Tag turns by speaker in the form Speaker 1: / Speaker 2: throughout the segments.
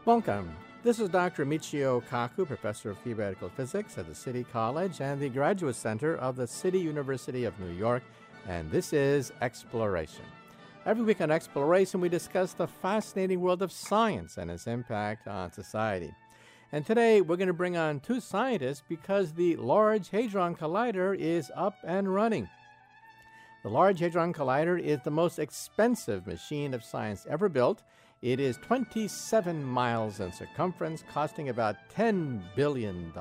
Speaker 1: Welcome. This is Dr. Michio Kaku, Professor of Theoretical Physics at the City College and the Graduate Center of the City University of New York, and this is Exploration. Every week on Exploration, we discuss the fascinating world of science and its impact on society. And today, we're going to bring on two scientists because the Large Hadron Collider is up and running. The Large Hadron Collider is the most expensive machine of science ever built. It is 27 miles in circumference, costing about $10 billion.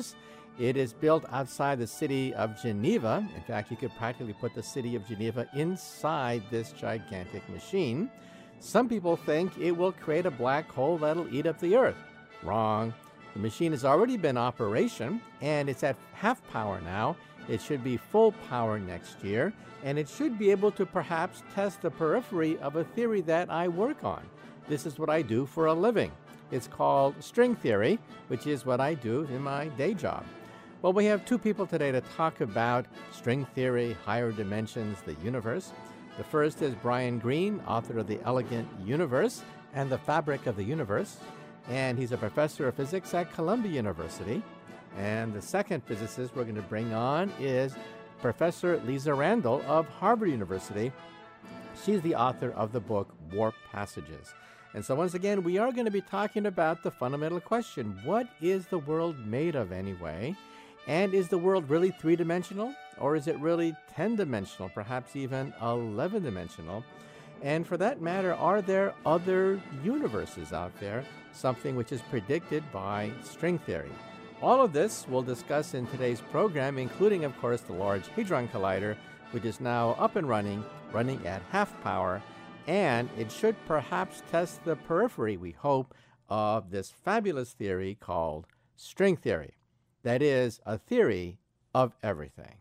Speaker 1: It is built outside the city of Geneva. In fact, you could practically put the city of Geneva inside this gigantic machine. Some people think it will create a black hole that'll eat up the Earth. Wrong. The machine has already been in operation, and it's at half power now. It should be full power next year, and it should be able to perhaps test the periphery of a theory that I work on. This is what I do for a living. It's called string theory, which is what I do in my day job. Well, we have two people today to talk about string theory, higher dimensions, the universe. The first is Brian Greene, author of The Elegant Universe and the Fabric of the Universe, and he's a professor of physics at Columbia University. And the second physicist we're going to bring on is Professor Lisa Randall of Harvard University. She's the author of the book Warp Passages. And so once again, we are going to be talking about the fundamental question, what is the world made of anyway? And is the world really three-dimensional? Or is it really 10-dimensional, perhaps even 11-dimensional? And for that matter, are there other universes out there, something which is predicted by string theory? All of this we'll discuss in today's program, including, of course, the Large Hadron Collider, which is now up and running at half power, and it should perhaps test the periphery, we hope, of this fabulous theory called string theory. That is, a theory of everything.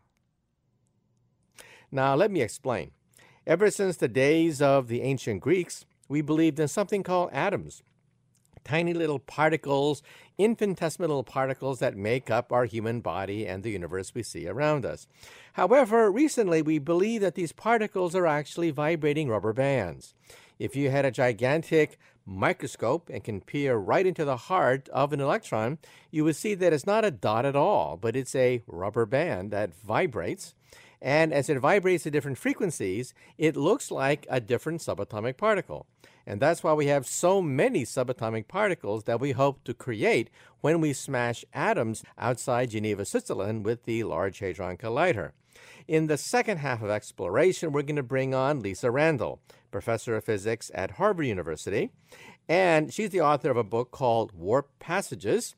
Speaker 1: Now, let me explain. Ever since the days of the ancient Greeks, we believed in something called atoms. Tiny little particles, infinitesimal particles that make up our human body and the universe we see around us. However, recently we believe that these particles are actually vibrating rubber bands. If you had a gigantic microscope and can peer right into the heart of an electron, you would see that it's not a dot at all, but it's a rubber band that vibrates. And as it vibrates at different frequencies, it looks like a different subatomic particle. And that's why we have so many subatomic particles that we hope to create when we smash atoms outside Geneva, Switzerland with the Large Hadron Collider. In the second half of Exploration, we're going to bring on Lisa Randall, professor of physics at Harvard University. And she's the author of a book called Warp Passages.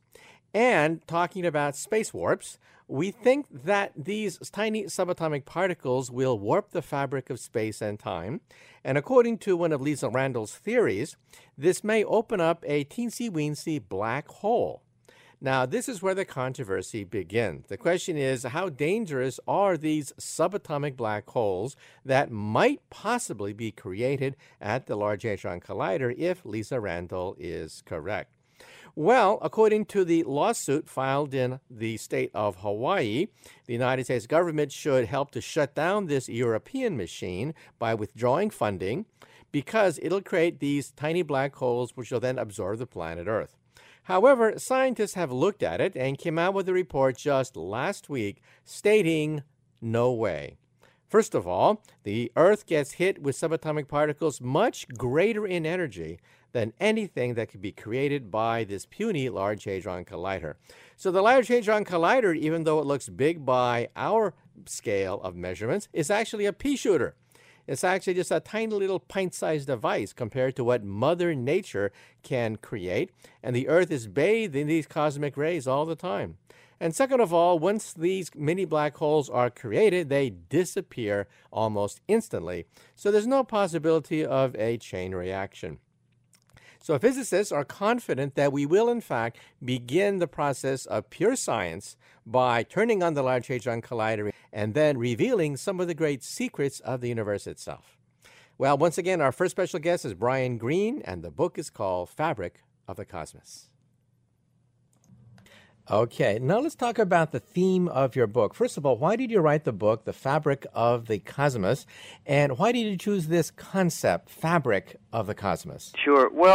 Speaker 1: And talking about space warps, we think that these tiny subatomic particles will warp the fabric of space and time. And according to one of Lisa Randall's theories, this may open up a teensy-weensy black hole. Now, this is where the controversy begins. The question is, how dangerous are these subatomic black holes that might possibly be created at the Large Hadron Collider if Lisa Randall is correct? Well, according to the lawsuit filed in the state of Hawaii, the United States government should help to shut down this European machine by withdrawing funding because it'll create these tiny black holes which will then absorb the planet Earth. However, scientists have looked at it and came out with a report just last week stating no way. First of all, the Earth gets hit with subatomic particles much greater in energy than anything that could be created by this puny Large Hadron Collider. So the Large Hadron Collider, even though it looks big by our scale of measurements, is actually a pea shooter. It's actually just a tiny little pint-sized device compared to what Mother Nature can create, and the Earth is bathed in these cosmic rays all the time. And second of all, once these mini black holes are created, they disappear almost instantly. So there's no possibility of a chain reaction. So physicists are confident that we will, in fact, begin the process of pure science by turning on the Large Hadron Collider and then revealing some of the great secrets of the universe itself. Well, once again, our first special guest is Brian Greene, and the book is called Fabric of the Cosmos. Okay, now let's talk about the theme of your book. First of all, why did you write the book, The Fabric of the Cosmos, and why did you choose this concept, Fabric of the Cosmos?
Speaker 2: Sure. Well,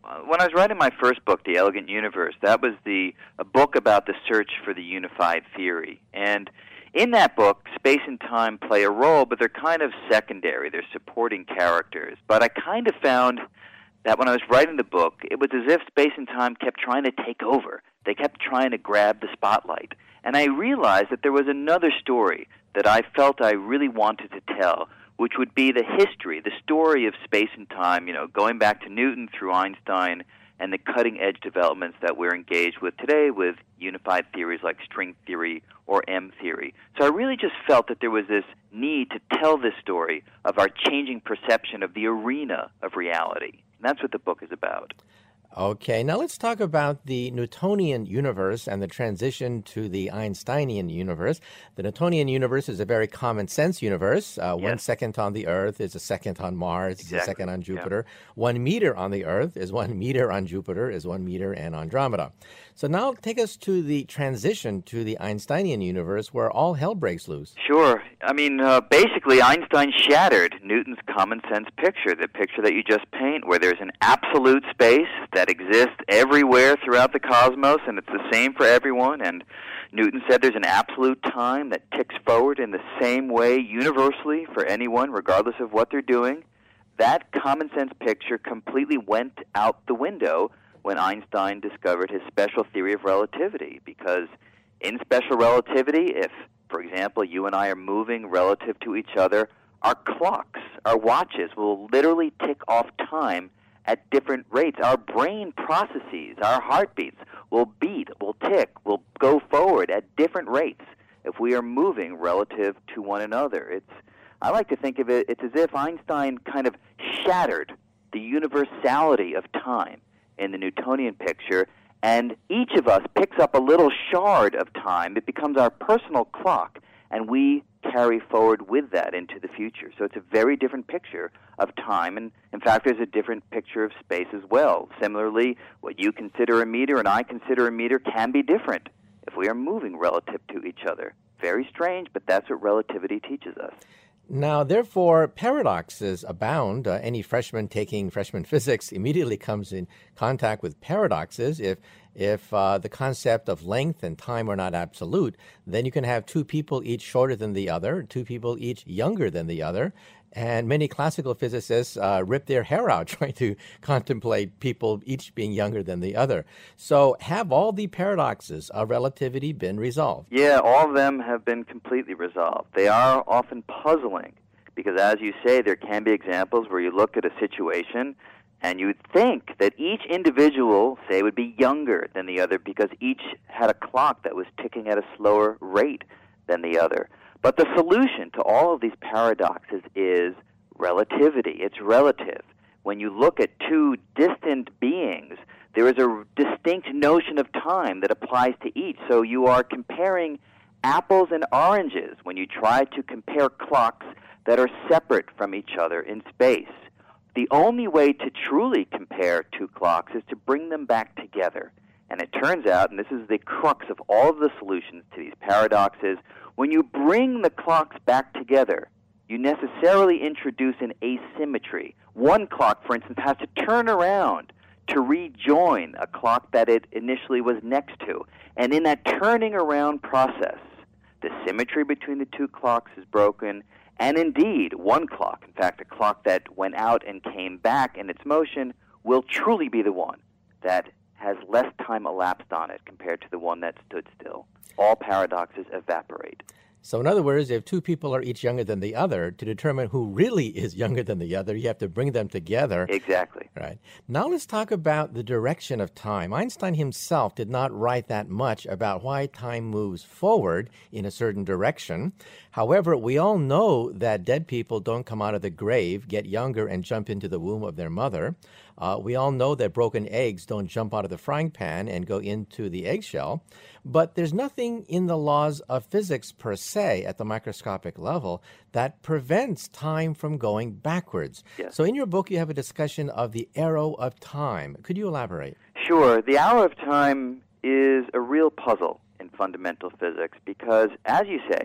Speaker 2: when I was writing my first book, The Elegant Universe, that was a book about the search for the unified theory. And in that book, space and time play a role, but they're kind of secondary. They're supporting characters. But I kind of found that when I was writing the book, it was as if space and time kept trying to take over. They kept trying to grab the spotlight. And I realized that there was another story that I felt I really wanted to tell, which would be the history, the story of space and time, going back to Newton through Einstein and the cutting-edge developments that we're engaged with today with unified theories like string theory or M theory. So I really just felt that there was this need to tell this story of our changing perception of the arena of reality. And that's what the book is about.
Speaker 1: Okay, now let's talk about the Newtonian universe and the transition to the Einsteinian universe. The Newtonian universe is a very common sense universe. 1 second on the Earth is a second on Mars, is a second on Jupiter. 1 meter on the Earth is 1 meter on Jupiter, is 1 meter in Andromeda. So now take us to the transition to the Einsteinian universe where all hell breaks loose.
Speaker 2: Sure. I mean, basically Einstein shattered Newton's common sense picture, the picture that you just paint, where there's an absolute space that exists everywhere throughout the cosmos, and it's the same for everyone. And Newton said there's an absolute time that ticks forward in the same way universally for anyone, regardless of what they're doing. That common sense picture completely went out the window when Einstein discovered his special theory of relativity, because in special relativity, if, for example, you and I are moving relative to each other, our clocks, our watches will literally tick off time at different rates. Our brain processes, our heartbeats will beat, will tick, will go forward at different rates if we are moving relative to one another. I like to think of it's as if Einstein kind of shattered the universality of time in the Newtonian picture, and each of us picks up a little shard of time. It becomes our personal clock, and we carry forward with that into the future. So it's a very different picture of time, and in fact there's a different picture of space as well. Similarly, what you consider a meter and I consider a meter can be different if we are moving relative to each other. Very strange, but that's what relativity teaches us.
Speaker 1: Now, therefore, paradoxes abound. Any freshman taking freshman physics immediately comes in contact with paradoxes. If the concept of length and time are not absolute, then you can have two people each shorter than the other, two people each younger than the other. And many classical physicists rip their hair out trying to contemplate people each being younger than the other. So have all the paradoxes of relativity been resolved?
Speaker 2: Yeah, all of them have been completely resolved. They are often puzzling because, as you say, there can be examples where you look at a situation and you would think that each individual, say, would be younger than the other because each had a clock that was ticking at a slower rate than the other. But the solution to all of these paradoxes is relativity. It's relative. When you look at two distant beings, there is a distinct notion of time that applies to each. So you are comparing apples and oranges when you try to compare clocks that are separate from each other in space. The only way to truly compare two clocks is to bring them back together. And it turns out, and this is the crux of all of the solutions to these paradoxes, when you bring the clocks back together, you necessarily introduce an asymmetry. One clock, for instance, has to turn around to rejoin a clock that it initially was next to. And in that turning around process, the symmetry between the two clocks is broken, and indeed, one clock, in fact, a clock that went out and came back in its motion, will truly be the one that has less time elapsed on it compared to the one that stood still. All paradoxes evaporate.
Speaker 1: So in other words, if two people are each younger than the other, to determine who really is younger than the other, you have to bring them together.
Speaker 2: Exactly.
Speaker 1: Right. Now let's talk about the direction of time. Einstein himself did not write that much about why time moves forward in a certain direction. However, we all know that dead people don't come out of the grave, get younger, and jump into the womb of their mother. We all know that broken eggs don't jump out of the frying pan and go into the eggshell. But there's nothing in the laws of physics per se at the microscopic level that prevents time from going backwards.
Speaker 2: Yes.
Speaker 1: So in your book, you have a discussion of the arrow of time. Could you elaborate?
Speaker 2: Sure. The arrow of time is a real puzzle in fundamental physics because, as you say,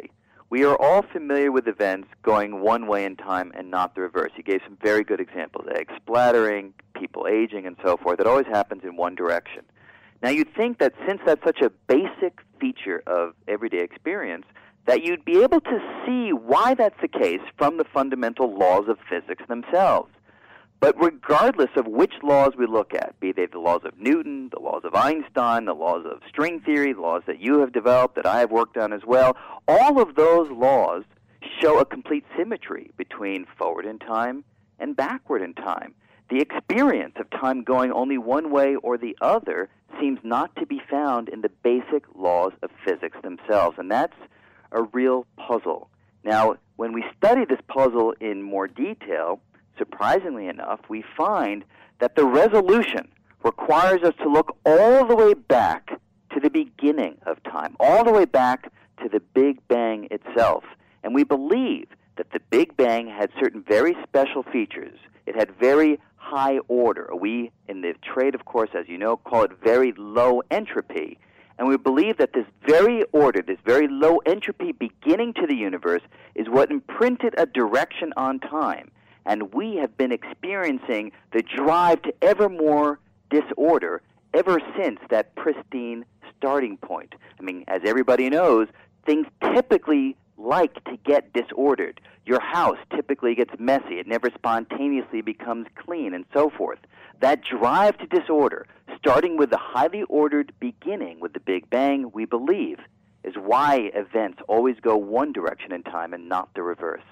Speaker 2: we are all familiar with events going one way in time and not the reverse. He gave some very good examples, egg splattering, people aging, and so forth. It always happens in one direction. Now, you'd think that since that's such a basic feature of everyday experience, that you'd be able to see why that's the case from the fundamental laws of physics themselves. But regardless of which laws we look at, be they the laws of Newton, the laws of Einstein, the laws of string theory, the laws that you have developed, that I have worked on as well, all of those laws show a complete symmetry between forward in time and backward in time. The experience of time going only one way or the other seems not to be found in the basic laws of physics themselves, and that's a real puzzle. Now, when we study this puzzle in more detail, surprisingly enough, we find that the resolution requires us to look all the way back to the beginning of time, all the way back to the Big Bang itself. And we believe that the Big Bang had certain very special features. It had very high order. We, in the trade, of course, as you know, call it very low entropy. And we believe that this very order, this very low entropy beginning to the universe, is what imprinted a direction on time. And we have been experiencing the drive to ever more disorder ever since that pristine starting point. I mean, as everybody knows, things typically like to get disordered. Your house typically gets messy. It never spontaneously becomes clean, and so forth. That drive to disorder, starting with the highly ordered beginning with the Big Bang, we believe, is why events always go one direction in time and not the reverse.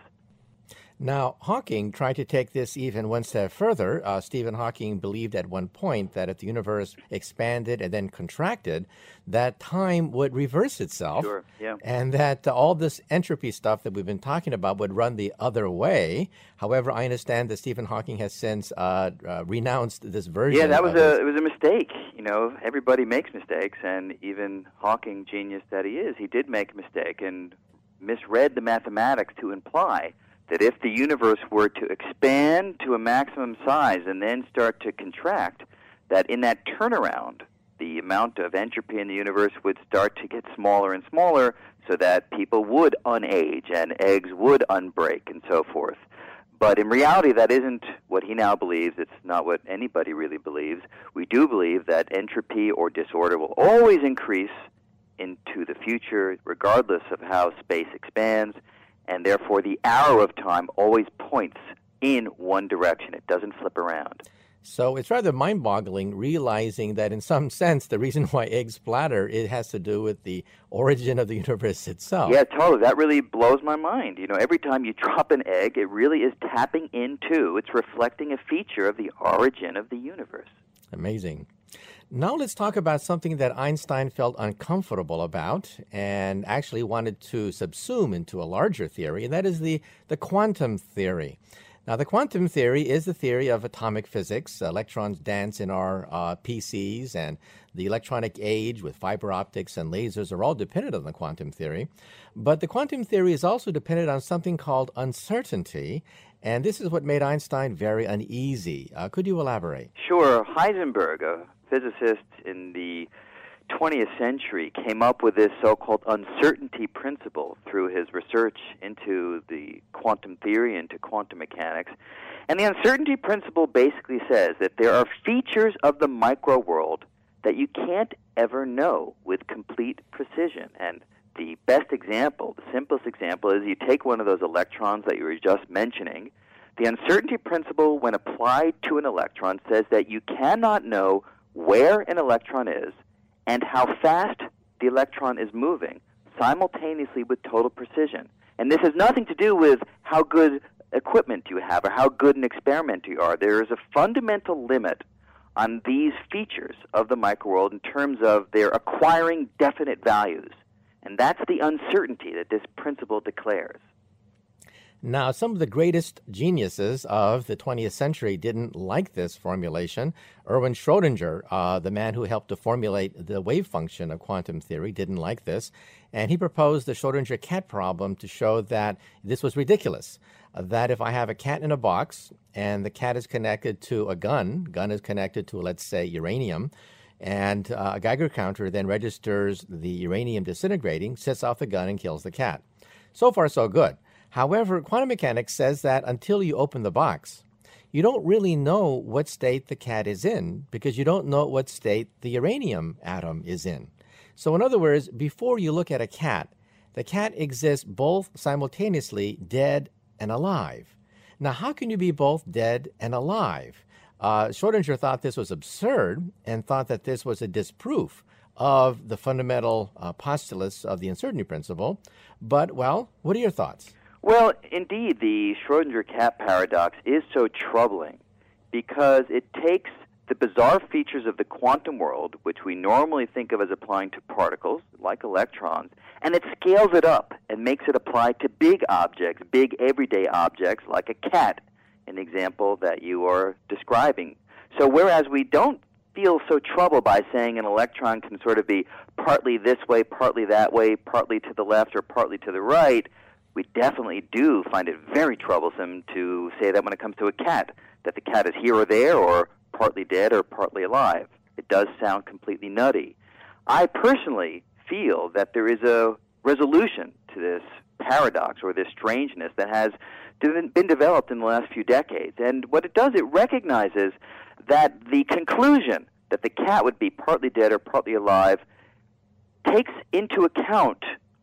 Speaker 1: Now, Hawking tried to take this even one step further. Stephen Hawking believed at one point that if the universe expanded and then contracted, that time would reverse itself.
Speaker 2: Sure, yeah.
Speaker 1: And that all this entropy stuff that we've been talking about would run the other way. However, I understand that Stephen Hawking has since renounced this version.
Speaker 2: Yeah, it was a mistake. You know, everybody makes mistakes, and even Hawking, genius that he is, he did make a mistake and misread the mathematics to imply that if the universe were to expand to a maximum size and then start to contract, that in that turnaround, the amount of entropy in the universe would start to get smaller and smaller so that people would unage and eggs would unbreak and so forth. But in reality, that isn't what he now believes. It's not what anybody really believes. We do believe that entropy or disorder will always increase into the future, regardless of how space expands, and therefore the arrow of time always points in one direction. It doesn't flip around.
Speaker 1: So it's rather mind-boggling realizing that in some sense the reason why eggs splatter, it has to do with the origin of the universe itself.
Speaker 2: Yeah, totally. That really blows my mind. You know, every time you drop an egg, it really is tapping into, it's reflecting a feature of the origin of the universe.
Speaker 1: Amazing. Now let's talk about something that Einstein felt uncomfortable about and actually wanted to subsume into a larger theory, and that is the quantum theory. Now, the quantum theory is the theory of atomic physics. Electrons dance in our PCs, and the electronic age with fiber optics and lasers are all dependent on the quantum theory. But the quantum theory is also dependent on something called uncertainty, and this is what made Einstein very uneasy. Could you elaborate?
Speaker 2: Sure. Heisenberg, a physicist in the 20th century, came up with this so-called uncertainty principle through his research into the quantum theory, into quantum mechanics. And the uncertainty principle basically says that there are features of the micro world that you can't ever know with complete precision. And the best example, the simplest example, is you take one of those electrons that you were just mentioning. The uncertainty principle, when applied to an electron, says that you cannot know where an electron is and how fast the electron is moving simultaneously with total precision. And this has nothing to do with how good equipment you have or how good an experimenter you are. There is a fundamental limit on these features of the microworld in terms of their acquiring definite values. And that's the uncertainty that this principle declares.
Speaker 1: Now, some of the greatest geniuses of the 20th century didn't like this formulation. Erwin Schrödinger, the man who helped to formulate the wave function of quantum theory, didn't like this. And he proposed the Schrödinger cat problem to show that this was ridiculous, that if I have a cat in a box and the cat is connected to a gun is connected to, let's say, uranium, and a Geiger counter then registers the uranium disintegrating, sets off the gun, and kills the cat. So far, so good. However, quantum mechanics says that until you open the box, you don't really know what state the cat is in because you don't know what state the uranium atom is in. So in other words, before you look at a cat, the cat exists both simultaneously dead and alive. Now, how can you be both dead and alive? Schrodinger thought this was absurd and thought that this was a disproof of the fundamental postulates of the uncertainty principle. But, well, what are your thoughts?
Speaker 2: Well, indeed, the Schrodinger cat paradox is so troubling because it takes the bizarre features of the quantum world, which we normally think of as applying to particles, like electrons, and it scales it up and makes it apply to big objects, big everyday objects like a cat, an example that you are describing. So whereas we don't feel so troubled by saying an electron can sort of be partly this way, partly that way, partly to the left or partly to the right, we definitely do find it very troublesome to say that when it comes to a cat, that the cat is here or there or partly dead or partly alive. It does sound completely nutty. I personally feel that there is a resolution to this paradox or this strangeness that has been developed in the last few decades. And what it does, it recognizes that the conclusion that the cat would be partly dead or partly alive takes into account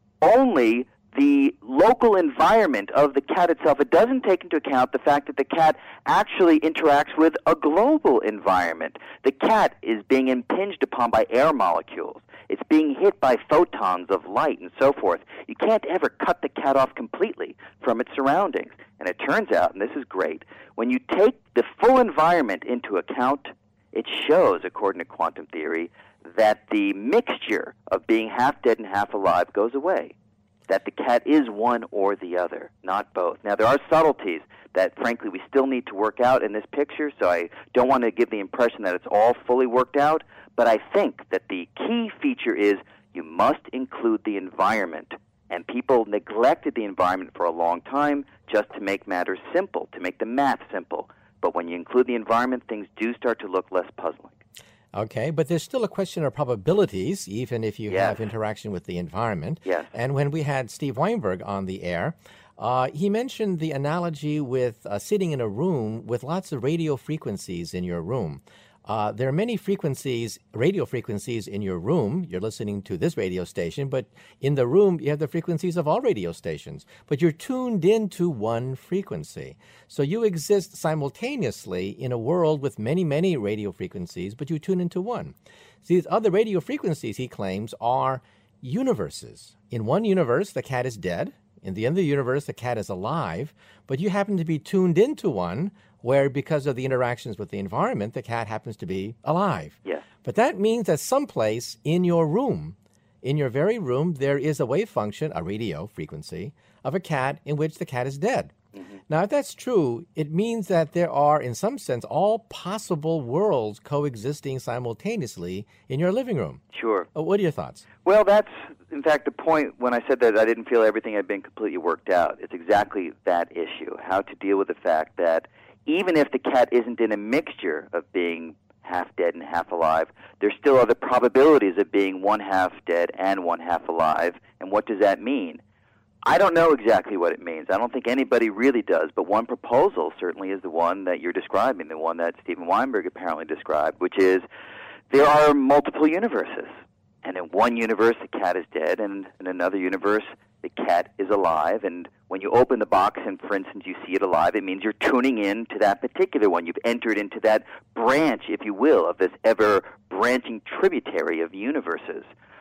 Speaker 2: only the local environment of the cat itself. It doesn't take into account the fact that the cat actually interacts with a global environment. The cat is being impinged upon by air molecules. It's being hit by photons of light and so forth. You can't ever cut the cat off completely from its surroundings. And it turns out, and this is great, when you take the full environment into account, it shows, according to quantum theory, that the mixture of being half dead and half alive goes away. That the cat is one or the other, not both. Now, there are subtleties that, frankly, we still need to work out in this picture, so I don't want to give the impression that it's all fully worked out, but I think that the key feature is you must include the environment. And people neglected the environment for a long time just to make matters simple, to make the math simple. But when you include the environment, things do start to look less puzzling.
Speaker 1: Okay, but there's still a question of probabilities, even if you
Speaker 2: Yes.
Speaker 1: have interaction with the environment.
Speaker 2: Yes.
Speaker 1: And when we had Steve Weinberg on the air, he mentioned the analogy with sitting in a room with lots of radio frequencies in your room. There are many frequencies, radio frequencies in your room. You're listening to this radio station, but in the room, you have the frequencies of all radio stations. But you're tuned into one frequency. So you exist simultaneously in a world with many, many radio frequencies, but you tune into one. So these other radio frequencies, he claims, are universes. In one universe, the cat is dead. In the other universe, the cat is alive. But you happen to be tuned into one where, because of the interactions with the environment, the cat happens to be alive.
Speaker 2: Yes.
Speaker 1: But that means that someplace in your room, in your very room, there is a wave function, a radio frequency, of a cat in which the cat is dead. Mm-hmm. Now, if that's true, it means that there are, in some sense, all possible worlds coexisting simultaneously in your living room.
Speaker 2: Sure.
Speaker 1: What are your thoughts?
Speaker 2: Well, that's, in fact, the point when I said that I didn't feel everything had been completely worked out. It's exactly that issue, how to deal with the fact that even if the cat isn't in a mixture of being half dead and half alive, there still are the probabilities of being one half dead and one half alive. And what does that mean? I don't know exactly what it means. I don't think anybody really does. But one proposal certainly is the one that you're describing, the one that Steven Weinberg apparently described, which is there are multiple universes. And in one universe, the cat is dead, and in another universe, the cat is alive. And when you open the box and, for instance, you see it alive, it means you're tuning in to that particular one. You've entered into that branch, if you will, of this ever-branching tributary of universes.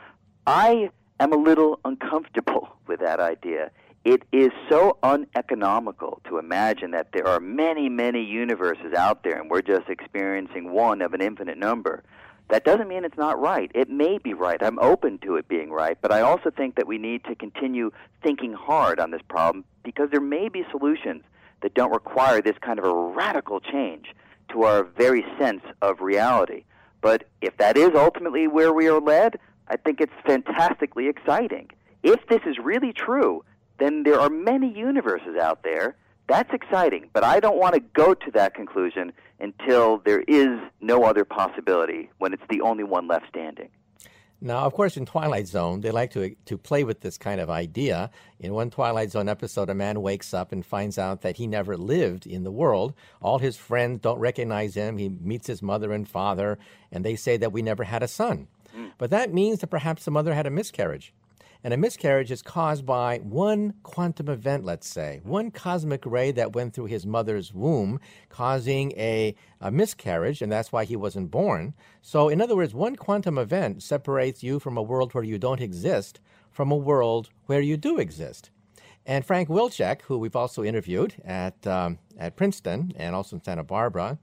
Speaker 2: I am a little uncomfortable with that idea. It is so uneconomical to imagine that there are many, many universes out there, and we're just experiencing one of an infinite number. That doesn't mean it's not right. It may be right. I'm open to it being right, but I also think that we need to continue thinking hard on this problem because there may be solutions that don't require this kind of a radical change to our very sense of reality. But if that is ultimately where we are led, I think it's fantastically exciting. If this is really true, then there are many universes out there. That's exciting, but I don't want to go to that conclusion until there is no other possibility, when it's the only one left standing.
Speaker 1: Now, of course, in Twilight Zone, they like to play with this kind of idea. In one Twilight Zone episode, a man wakes up and finds out that he never lived in the world. All his friends don't recognize him. He meets his mother and father, and they say that we never had a son. But that means that perhaps the mother had a miscarriage. And a miscarriage is caused by one quantum event, let's say, one cosmic ray that went through his mother's womb, causing a miscarriage, and that's why he wasn't born. So, in other words, one quantum event separates you from a world where you don't exist from a world where you do exist. And Frank Wilczek, who we've also interviewed at Princeton and also in Santa Barbara,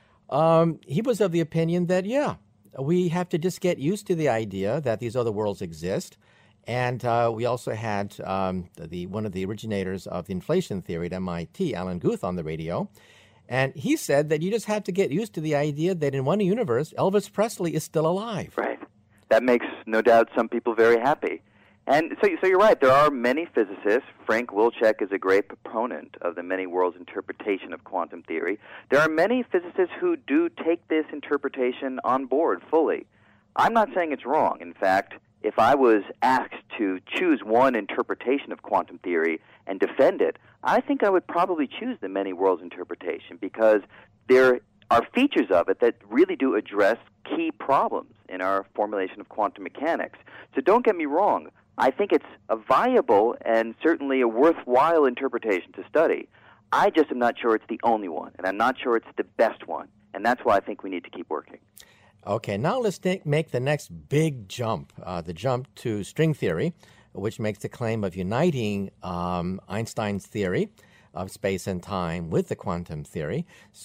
Speaker 1: he was of the opinion that, yeah, we have to just get used to the idea that these other worlds exist. And we also had one of the originators of the inflation theory at MIT, Alan Guth, on the radio. And he said that you just have to get used to the idea that in one universe, Elvis Presley is still alive.
Speaker 2: Right. That makes, no doubt, some people very happy. And so you're right. There are many physicists. Frank Wilczek is a great proponent of the many worlds interpretation of quantum theory. There are many physicists who do take this interpretation on board fully. I'm not saying it's wrong. In fact, if I was asked to choose one interpretation of quantum theory and defend it, I think I would probably choose the many worlds interpretation because there are features of it that really do address key problems in our formulation of quantum mechanics. So don't get me wrong. I think it's a viable and certainly a worthwhile interpretation to study. I just am not sure it's the only one, and I'm not sure it's the best one. And that's why I think we need to keep working.
Speaker 1: Okay, now let's make the next big jump, the jump to string theory, which makes the claim of uniting Einstein's theory of space and time with the quantum theory.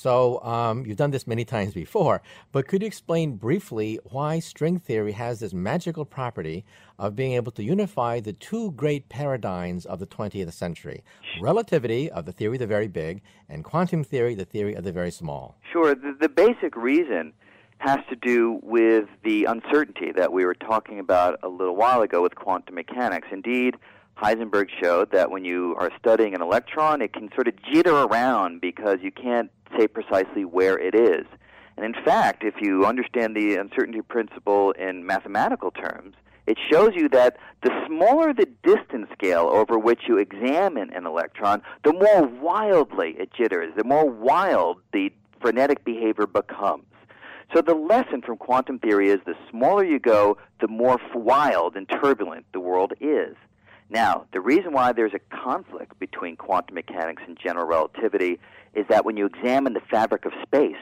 Speaker 1: So you've done this many times before, but could you explain briefly why string theory has this magical property of being able to unify the two great paradigms of the 20th century, relativity of the theory of the very big and quantum theory, the theory of the very small?
Speaker 2: Sure. The basic reason has to do with the uncertainty that we were talking about a little while ago with quantum mechanics. Indeed, Heisenberg showed that when you are studying an electron, it can sort of jitter around because you can't say precisely where it is. And in fact, if you understand the uncertainty principle in mathematical terms, it shows you that the smaller the distance scale over which you examine an electron, the more wildly it jitters, the more wild the frenetic behavior becomes. So the lesson from quantum theory is the smaller you go, the more wild and turbulent the world is. Now, the reason why there's a conflict between quantum mechanics and general relativity is that when you examine the fabric of space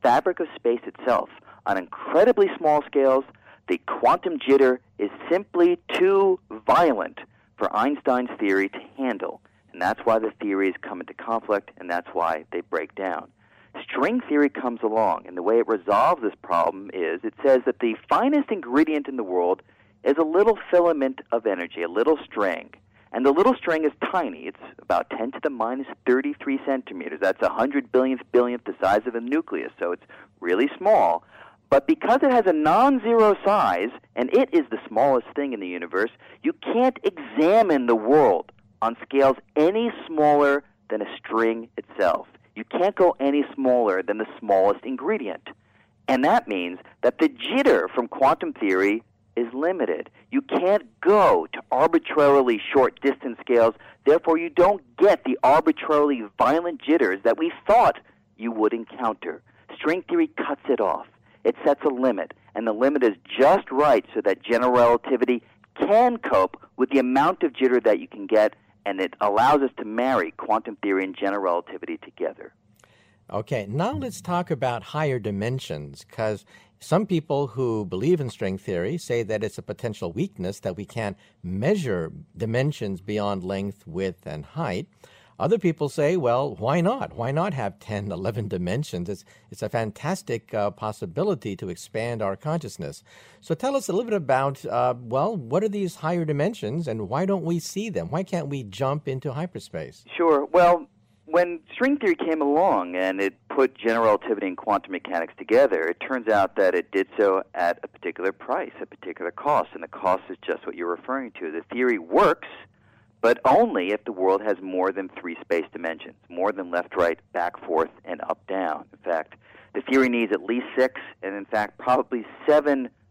Speaker 2: itself, on incredibly small scales, the quantum jitter is simply too violent for Einstein's theory to handle. And that's why the theories come into conflict, and that's why they break down. String theory comes along, and the way it resolves this problem is it says that the finest ingredient in the world is a little filament of energy, a little string. And the little string is tiny. It's about 10 to the minus 33 centimeters. That's 100 billionth the size of a nucleus, so it's really small. But because it has a non-zero size, and it is the smallest thing in the universe, you can't examine the world on scales any smaller than a string itself. You can't go any smaller than the smallest ingredient. And that means that the jitter from quantum theory is limited. You can't go to arbitrarily short distance scales, therefore you don't get the arbitrarily violent jitters that we thought you would encounter. String theory cuts it off. It sets a limit, and the limit is just right so that general relativity can cope with the amount of jitter that you can get, and it allows us to marry quantum theory and general relativity together.
Speaker 1: Okay, now let's talk about higher dimensions, because some people who believe in string theory say that it's a potential weakness that we can't measure dimensions beyond length, width, and height. Other people say, well, why not? Why not have 10, 11 dimensions? It's a fantastic possibility to expand our consciousness. So tell us a little bit about, what are these higher dimensions and why don't we see them? Why can't we jump into hyperspace?
Speaker 2: Sure. Well, when string theory came along and it put general relativity and quantum mechanics together, it turns out that it did so at a particular price, a particular cost, and the cost is just what you're referring to. The theory works, but only if the world has more than 3 space dimensions, more than left, right, back, forth, and up, down. In fact, the theory needs at least 6, and in fact, probably 7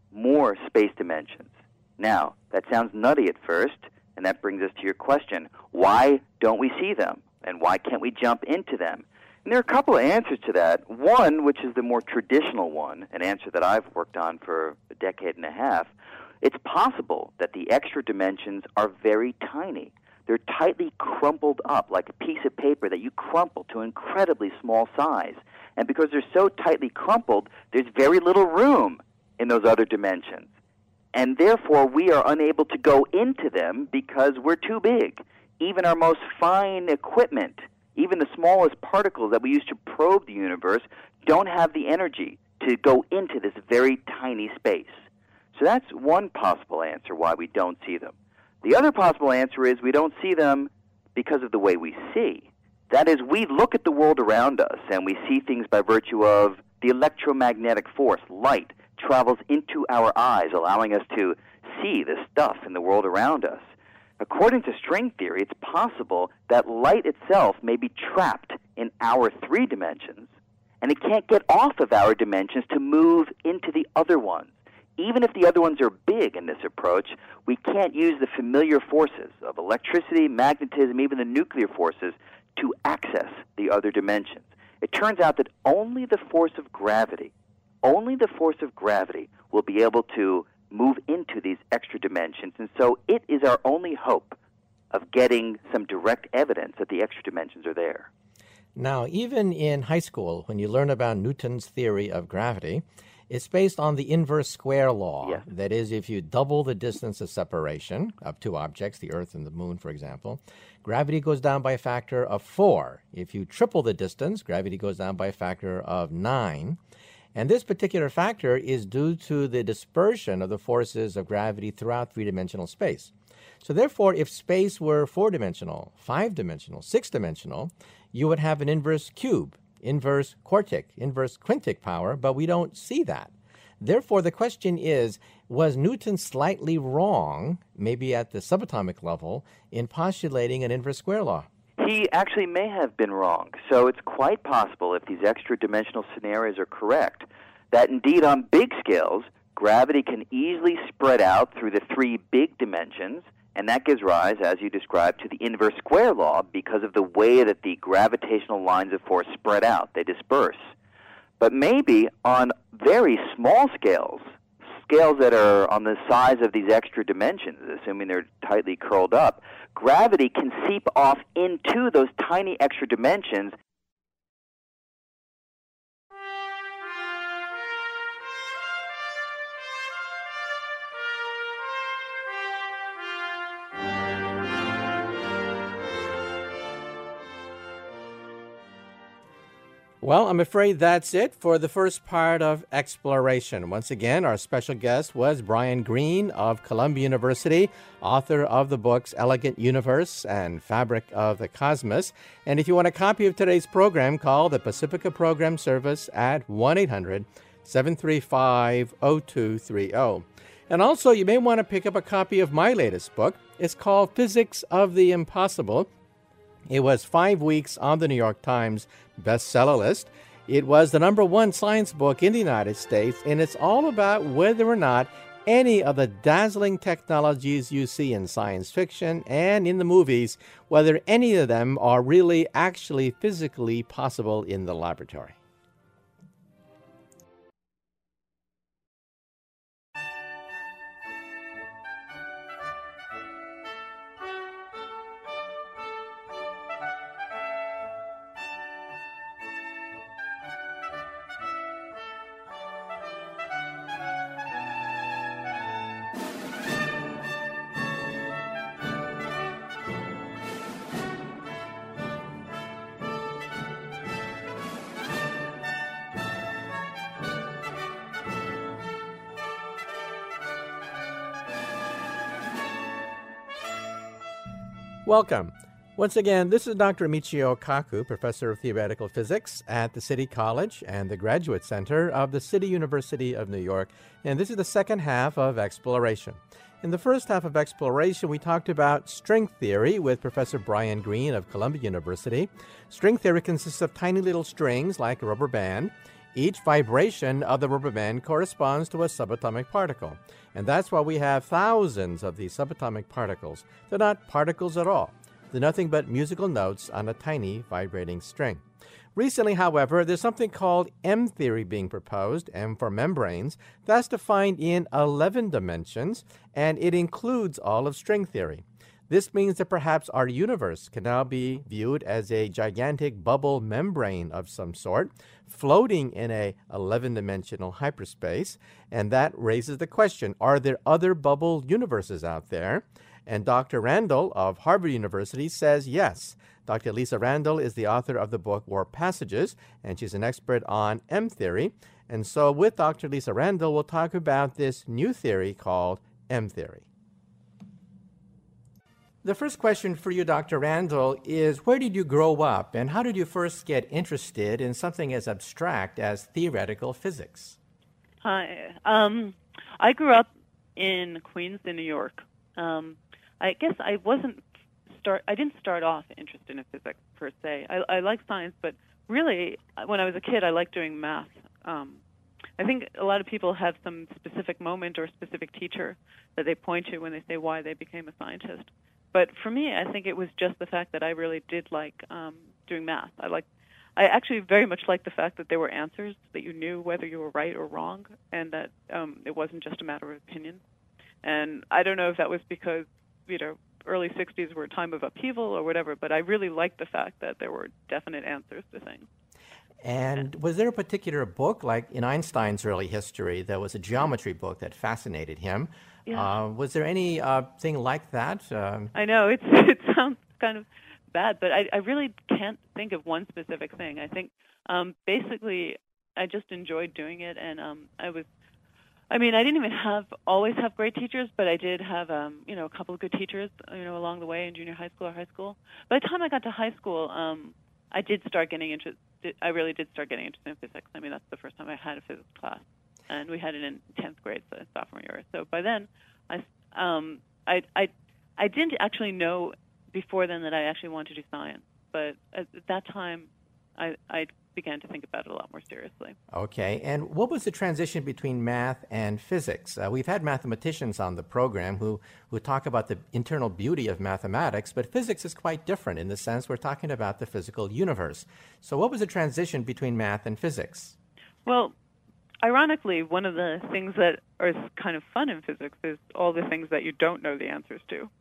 Speaker 2: more space dimensions. Now, that sounds nutty at first, and that brings us to your question. Why don't we see them? And why can't we jump into them? And there are a couple of answers to that. One, which is the more traditional one, an answer that I've worked on for a decade and a half, it's possible that the extra dimensions are very tiny. They're tightly crumpled up like a piece of paper that you crumple to an incredibly small size. And because they're so tightly crumpled, there's very little room in those other dimensions. And therefore, we are unable to go into them because we're too big. Even our most fine equipment, even the smallest particles that we use to probe the universe, don't have the energy to go into this very tiny space. So that's one possible answer why we don't see them. The other possible answer is we don't see them because of the way we see. That is, we look at the world around us and we see things by virtue of the electromagnetic force, light, travels into our eyes, allowing us to see the stuff in the world around us. According to string theory, it's possible that light itself may be trapped in our 3 dimensions, and it can't get off of our dimensions to move into the other ones. Even if the other ones are big in this approach, we can't use the familiar forces of electricity, magnetism, even the nuclear forces to access the other dimensions. It turns out that only the force of gravity will be able to move into these extra dimensions, and so it is our only hope of getting some direct evidence that the extra dimensions are there.
Speaker 1: Now, even in high school, when you learn about Newton's theory of gravity, it's based on the inverse square law.
Speaker 2: Yes.
Speaker 1: That is, if you double the distance of separation of 2 objects, the Earth and the Moon, for example, gravity goes down by a factor of 4. If you triple the distance, gravity goes down by a factor of 9. And this particular factor is due to the dispersion of the forces of gravity throughout 3-dimensional space. So therefore, if space were 4-dimensional, 5-dimensional, 6-dimensional, you would have an inverse cube, inverse quartic, inverse quintic power, but we don't see that. Therefore, the question is, was Newton slightly wrong, maybe at the subatomic level, in postulating an inverse square law?
Speaker 2: He actually may have been wrong. So it's quite possible, if these extra-dimensional scenarios are correct, that indeed on big scales, gravity can easily spread out through the 3 big dimensions, and that gives rise, as you described, to the inverse square law because of the way that the gravitational lines of force spread out. They disperse. But maybe on very small scales, scales that are on the size of these extra dimensions, assuming they're tightly curled up, gravity can seep off into those tiny extra dimensions.
Speaker 1: Well, I'm afraid that's it for the first part of Exploration. Once again, our special guest was Brian Greene of Columbia University, author of the books Elegant Universe and Fabric of the Cosmos. And if you want a copy of today's program, call the Pacifica Program Service at 1-800-735-0230. And also, you may want to pick up a copy of my latest book. It's called Physics of the Impossible. It was 5 weeks on the New York Times bestseller list. It was the #1 science book in the United States, and it's all about whether or not any of the dazzling technologies you see in science fiction and in the movies, whether any of them are really actually physically possible in the laboratory. Welcome. Once again, this is Dr. Michio Kaku, Professor of Theoretical Physics at the City College and the Graduate Center of the City University of New York, and this is the second half of Exploration. In the first half of Exploration, we talked about string theory with Professor Brian Greene of Columbia University. String theory consists of tiny little strings like a rubber band, Each vibration of the rubber band corresponds to a subatomic particle. And that's why we have thousands of these subatomic particles. They're not particles at all. They're nothing but musical notes on a tiny vibrating string. Recently, however, there's something called M-theory being proposed, M for membranes. That's defined in 11 dimensions, and it includes all of string theory. This means that perhaps our universe can now be viewed as a gigantic bubble membrane of some sort, floating in a 11-dimensional hyperspace, and that raises the question, are there other bubble universes out there? And Dr. Randall of Harvard University says yes. Dr. Lisa Randall is the author of the book Warp Passages, and she's an expert on M-theory. And so with Dr. Lisa Randall, we'll talk about this new theory called M-theory. The first question for you, Dr. Randall, is where did you grow up and how did you first get interested in something as abstract as theoretical physics?
Speaker 3: Hi. I grew up in Queens, in New York. I guess I didn't start off interested in physics per se. I like science, but really, when I was a kid, I liked doing math. I think a lot of people have some specific moment or specific teacher that they point to when they say why they became a scientist. But for me, I think it was just the fact that I really did like doing math. I actually very much liked the fact that there were answers, that you knew whether you were right or wrong, and that it wasn't just a matter of opinion. And I don't know if that was because, early 60s were a time of upheaval or whatever, but I really liked the fact that there were definite answers to things.
Speaker 1: And was there a particular book, like in Einstein's early history, there was a geometry book that fascinated him?
Speaker 3: Yeah.
Speaker 1: Was there any thing like that?
Speaker 3: I know, it sounds kind of bad, but I really can't think of one specific thing. I think basically I just enjoyed doing it, and I didn't even always have great teachers, but I did have a couple of good teachers along the way in junior high school or high school. By the time I got to high school, I did start getting interested. I really did start getting interested in physics. I mean, that's the first time I had a physics class, and we had it in 10th grade, so sophomore year. So by then, I didn't actually know before then that I actually wanted to do science, but at that time, I began to think about it a lot more seriously.
Speaker 1: Okay, and what was the transition between math and physics? We've had mathematicians on the program who talk about the internal beauty of mathematics, but physics is quite different in the sense we're talking about the physical universe. So what was the transition between math and physics?
Speaker 3: Well, ironically, one of the things that is kind of fun in physics is all the things that you don't know the answers to.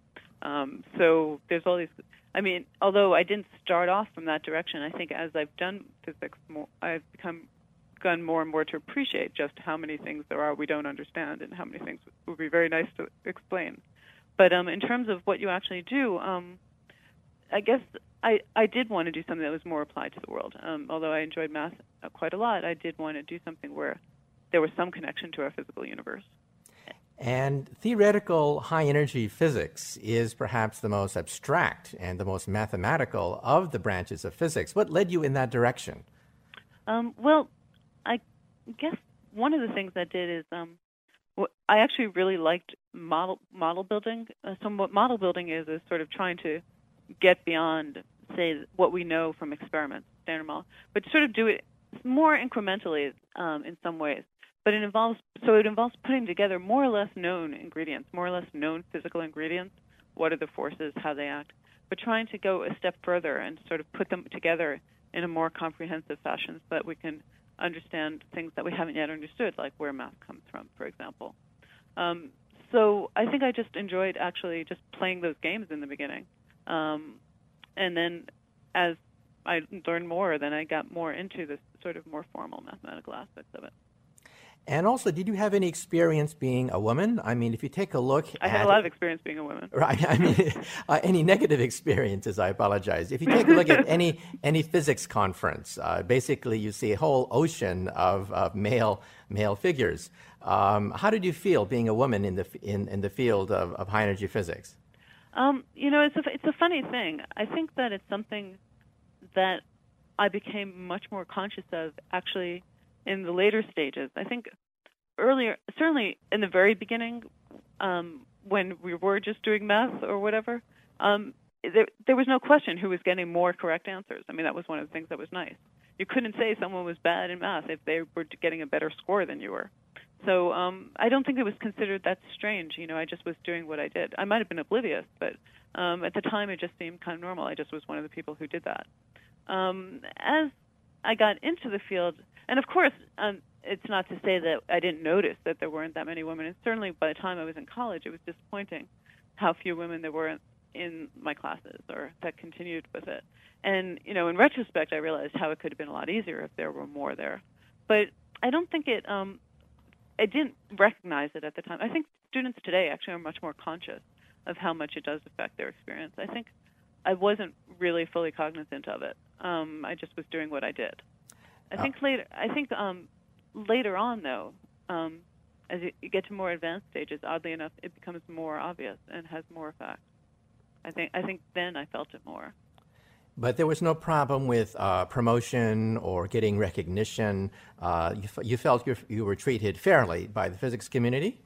Speaker 3: So there's all these, although I didn't start off from that direction, I think as I've done physics more, I've begun more and more to appreciate just how many things there are we don't understand and how many things would be very nice to explain. But in terms of what you actually do, I guess I did want to do something that was more applied to the world. Although I enjoyed math quite a lot, I did want to do something where there was some connection to our physical universe.
Speaker 1: And theoretical high-energy physics is perhaps the most abstract and the most mathematical of the branches of physics. What led you in that direction?
Speaker 3: Well, I guess one of the things I did is I actually really liked model building. So what model building is sort of trying to get beyond, say, what we know from experiments, standard model, but sort of do it more incrementally in some ways. But it involves putting together more or less known ingredients, more or less known physical ingredients. What are the forces, how they act? But trying to go a step further and sort of put them together in a more comprehensive fashion so that we can understand things that we haven't yet understood, like where math comes from, for example. So I think I just enjoyed actually just playing those games in the beginning. And then as I learned more, then I got more into this sort of more formal mathematical aspects of it.
Speaker 1: And also, did you have any experience being a woman? I mean, if you take a look
Speaker 3: I had a lot of experience being a woman.
Speaker 1: Right. I mean, any negative experiences, I apologize. If you take a look at any physics conference, basically you see a whole ocean of male figures. How did you feel being a woman in the field of high-energy physics?
Speaker 3: It's a funny thing. I think that it's something that I became much more conscious of actually in the later stages. I think earlier, certainly in the very beginning, when we were just doing math or whatever, there was no question who was getting more correct answers. I mean, that was one of the things that was nice. you couldn't say someone was bad in math if they were getting a better score than you were. So I don't think it was considered that strange. I just was doing what I did. I might have been oblivious, but at the time it just seemed kind of normal. I just was one of the people who did that. As I got into the field, and of course, it's not to say that I didn't notice that there weren't that many women. And certainly by the time I was in college, it was disappointing how few women there were in my classes or that continued with it. And, in retrospect, I realized how it could have been a lot easier if there were more there. But I don't think I didn't recognize it at the time. I think students today actually are much more conscious of how much it does affect their experience. I think I wasn't really fully cognizant of it. I just was doing what I did. I think later on, though, as you get to more advanced stages, oddly enough, it becomes more obvious and has more effect. I think then I felt it more.
Speaker 1: But there was no problem with promotion or getting recognition. You felt you were treated fairly by the physics community?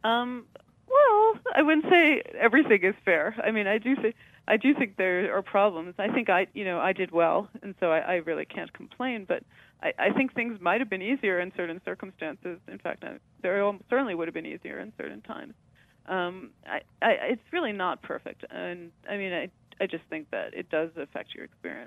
Speaker 3: Well, I wouldn't say everything is fair. I mean, I do think there are problems. I think I did well, and so I really can't complain. But I think things might have been easier in certain circumstances. In fact, there certainly would have been easier in certain times. It's really not perfect, and I mean, I just think that it does affect your experience.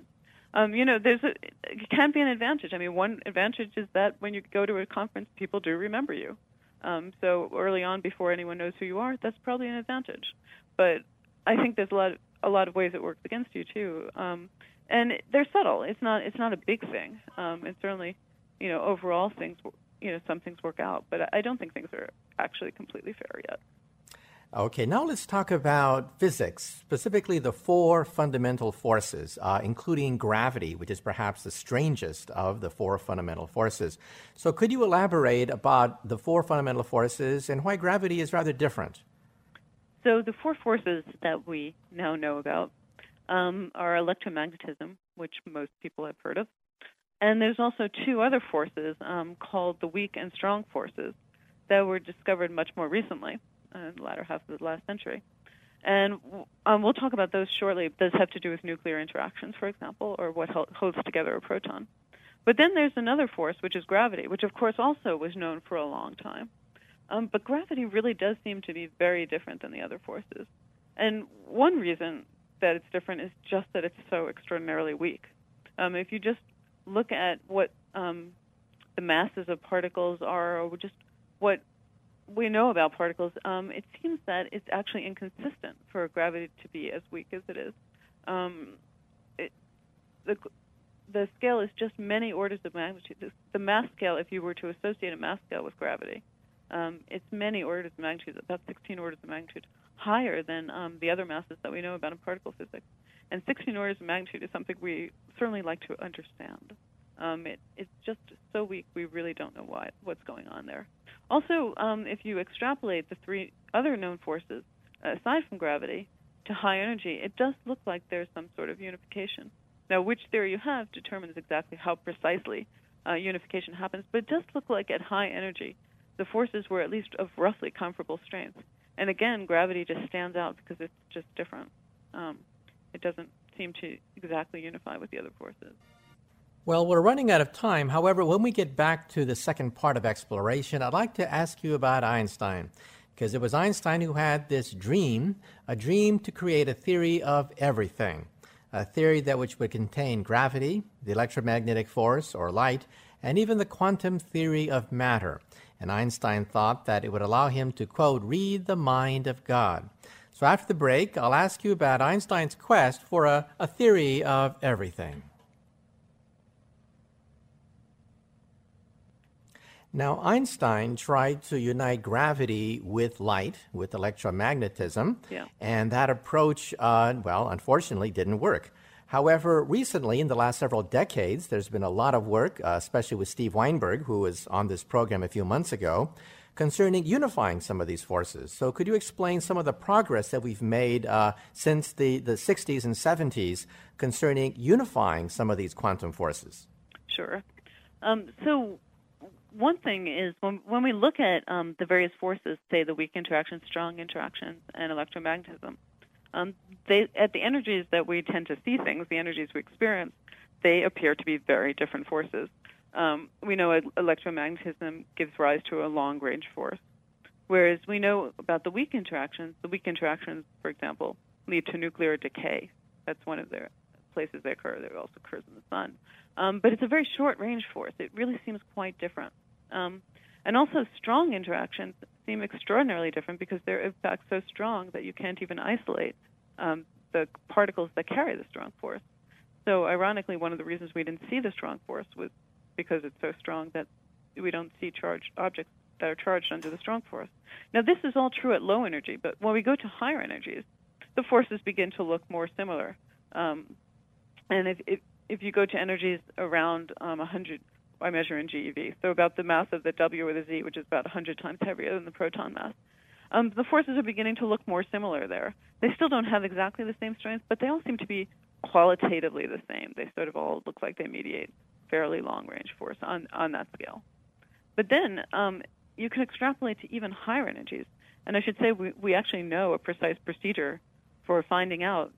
Speaker 3: It can be an advantage. I mean, one advantage is that when you go to a conference, people do remember you. So early on, before anyone knows who you are, that's probably an advantage. But I think there's a lot of ways it works against you too, and they're subtle. It's not a big thing. And certainly, overall things, some things work out, but I don't think things are actually completely fair yet.
Speaker 1: Okay, now let's talk about physics, specifically the four fundamental forces, including gravity, which is perhaps the strangest of the four fundamental forces. So could you elaborate about the four fundamental forces and why gravity is rather different?
Speaker 3: So the four forces that we now know about are electromagnetism, which most people have heard of, and there's also two other forces called the weak and strong forces that were discovered much more recently, in the latter half of the last century. And we'll talk about those shortly. Those have to do with nuclear interactions, for example, or what holds together a proton. But then there's another force, which is gravity, which of course also was known for a long time. But gravity really does seem to be very different than the other forces. And one reason that it's different is just that it's so extraordinarily weak. If you just look at what the masses of particles are, or just what we know about particles, it seems that it's actually inconsistent for gravity to be as weak as it is. The scale is just many orders of magnitude. The mass scale, if you were to associate a mass scale with gravity, it's many orders of magnitude, about 16 orders of magnitude, higher than the other masses that we know about in particle physics. And 16 orders of magnitude is something we certainly like to understand. It's just so weak, we really don't know what's going on there. Also, if you extrapolate the three other known forces, aside from gravity, to high energy, it does look like there's some sort of unification. Now, which theory you have determines exactly how precisely unification happens, but it does look like at high energy, the forces were at least of roughly comparable strength. And again, gravity just stands out because it's just different. It doesn't seem to exactly unify with the other forces.
Speaker 1: Well, we're running out of time. However, when we get back to the second part of exploration, I'd like to ask you about Einstein, because it was Einstein who had this dream, a dream to create a theory of everything, a theory that which would contain gravity, the electromagnetic force, or light, and even the quantum theory of matter. And Einstein thought that it would allow him to, quote, read the mind of God. So after the break, I'll ask you about Einstein's quest for a theory of everything. Now, Einstein tried to unite gravity with light, with electromagnetism, and that approach, unfortunately didn't work. However, recently, in the last several decades, there's been a lot of work, especially with Steve Weinberg, who was on this program a few months ago, concerning unifying some of these forces. So could you explain some of the progress that we've made since the 60s and 70s concerning unifying some of these quantum forces?
Speaker 3: Sure. So one thing is when we look at the various forces, say the weak interactions, strong interactions, and electromagnetism, at the energies that we tend to see things, the energies we experience, they appear to be very different forces. We know electromagnetism gives rise to a long-range force, whereas we know about the weak interactions. The weak interactions, for example, lead to nuclear decay. That's one of the places they occur. There also occurs in the sun. But it's a very short-range force. It really seems quite different. And also strong interactions seem extraordinarily different because they're, in fact, so strong that you can't even isolate the particles that carry the strong force. So ironically, one of the reasons we didn't see the strong force was because it's so strong that we don't see charged objects that are charged under the strong force. Now, this is all true at low energy, but when we go to higher energies, the forces begin to look more similar. And if you go to energies around 100, I measure in GeV, so about the mass of the W or the Z, which is about 100 times heavier than the proton mass, the forces are beginning to look more similar there. They still don't have exactly the same strength, but they all seem to be qualitatively the same. They sort of all look like they mediate fairly long-range force on that scale. But then you can extrapolate to even higher energies. And I should say we actually know a precise procedure for finding out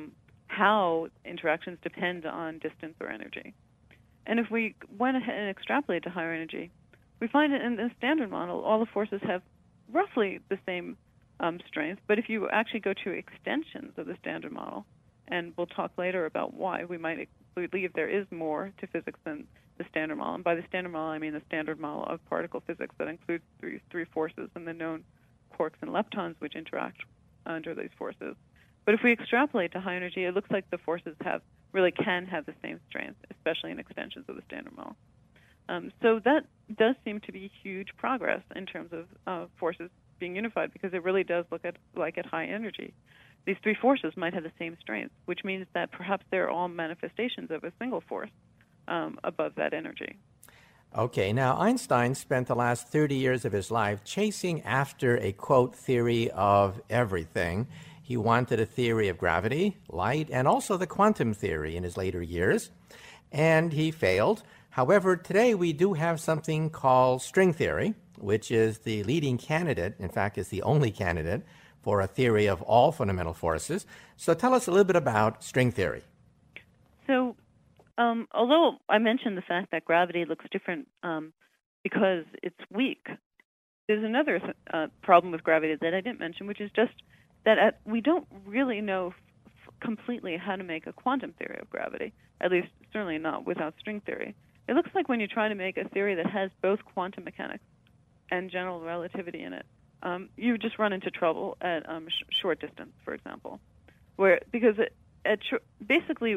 Speaker 3: how interactions depend on distance or energy. And if we went ahead and extrapolate to higher energy, we find that in the standard model, all the forces have roughly the same strength. But if you actually go to extensions of the standard model, and we'll talk later about why we might believe there is more to physics than the standard model. And by the standard model, I mean the standard model of particle physics that includes three forces and the known quarks and leptons which interact under these forces. But if we extrapolate to high energy, it looks like the forces really can have the same strength, especially in extensions of the standard model. So that does seem to be huge progress in terms of forces being unified, because it really does look like at high energy. These three forces might have the same strength, which means that perhaps they're all manifestations of a single force above that energy.
Speaker 1: Okay, now Einstein spent the last 30 years of his life chasing after a, quote, theory of everything. He wanted a theory of gravity, light, and also the quantum theory in his later years, and he failed. However, today we do have something called string theory, which is the leading candidate, in fact, is the only candidate for a theory of all fundamental forces. So tell us a little bit about string theory.
Speaker 3: So although I mentioned the fact that gravity looks different because it's weak, there's another problem with gravity that I didn't mention, which is just that we don't really know completely how to make a quantum theory of gravity, at least certainly not without string theory. It looks like when you try to make a theory that has both quantum mechanics and general relativity in it, you just run into trouble at short distance, for example, because basically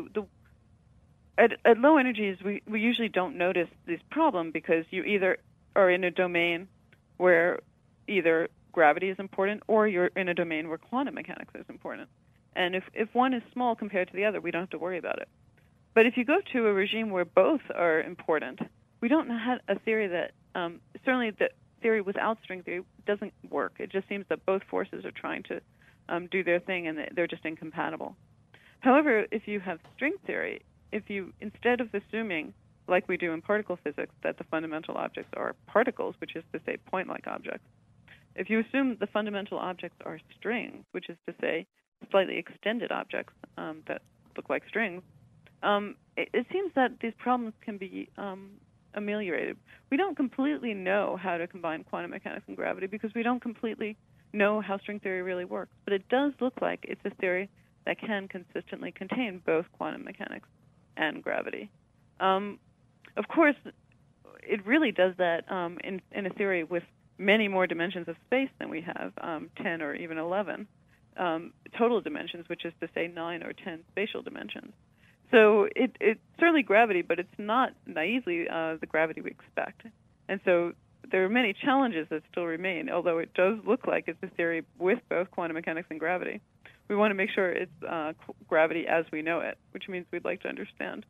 Speaker 3: at low energies we usually don't notice this problem because you either are in a domain where either gravity is important or you're in a domain where quantum mechanics is important. And if one is small compared to the other, we don't have to worry about it. But if you go to a regime where both are important, we don't have a theory that certainly the theory without string theory doesn't work. It just seems that both forces are trying to do their thing and they're just incompatible. However, if you have string theory, if you, instead of assuming, like we do in particle physics, that the fundamental objects are particles, which is to say point-like objects, if you assume the fundamental objects are strings, which is to say slightly extended objects that look like strings, it seems that these problems can be ameliorated. We don't completely know how to combine quantum mechanics and gravity because we don't completely know how string theory really works. But it does look like it's a theory that can consistently contain both quantum mechanics and gravity. Of course, it really does that in a theory with many more dimensions of space than we have, 10 or even 11 total dimensions, which is to say 9 or 10 spatial dimensions. So it's certainly gravity, but it's not naively the gravity we expect. And so there are many challenges that still remain, although it does look like it's a theory with both quantum mechanics and gravity. We want to make sure it's gravity as we know it, which means we'd like to understand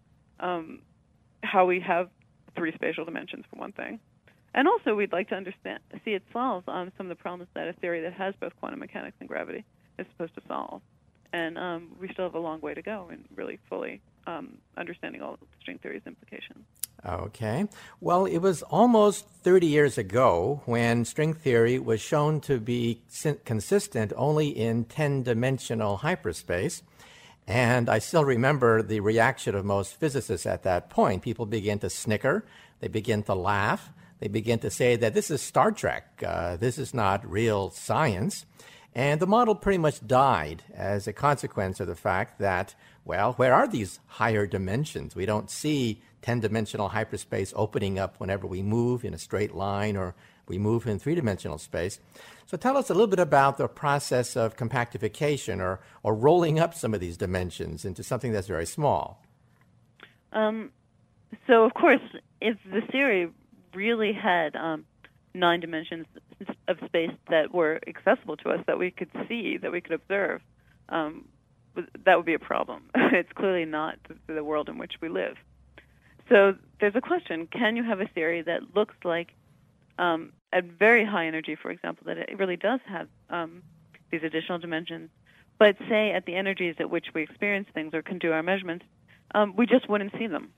Speaker 3: how we have three spatial dimensions, for one thing. And also we'd like to see it solve some of the problems that a theory that has both quantum mechanics and gravity is supposed to solve. And we still have a long way to go in really fully understanding all of string theory's implications.
Speaker 1: Okay. Well, it was almost 30 years ago when string theory was shown to be consistent only in 10-dimensional hyperspace. And I still remember the reaction of most physicists at that point. People begin to snicker, they begin to laugh, they begin to say that this is Star Trek, this is not real science. And the model pretty much died as a consequence of the fact that, well, where are these higher dimensions? We don't see 10-dimensional hyperspace opening up whenever we move in a straight line or we move in three-dimensional space. So tell us a little bit about the process of compactification or rolling up some of these dimensions into something that's very small.
Speaker 3: So, of course, if the theory really had 9 dimensions of space that were accessible to us, that we could see, that we could observe, that would be a problem. It's clearly not the world in which we live. So there's a question: can you have a theory that looks like, at very high energy, for example, that it really does have these additional dimensions, but say at the energies at which we experience things or can do our measurements, we just wouldn't see them?